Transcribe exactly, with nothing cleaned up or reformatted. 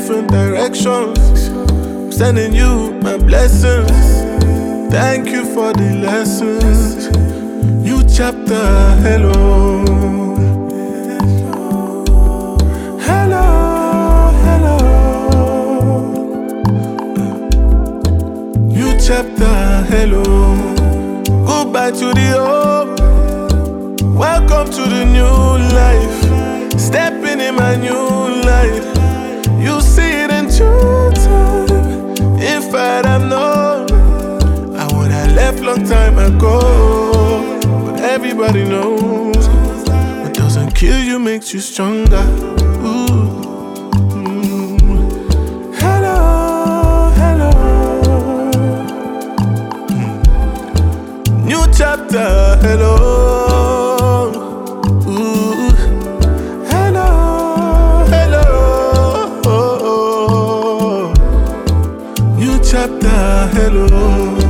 different directions. I'm sending you my blessings. Thank you for the lessons. New chapter, hello. Hello, hello. New chapter, hello. Goodbye to the old. Welcome to the new life. Stepping in my new life. You see it in due time. If I'd have known, I would have left long time ago. But everybody knows what doesn't kill you makes you stronger. Ooh. Mm. Hello, hello. Mm. New chapter, hello. Ooh. Hello, hello. New chapter, hello.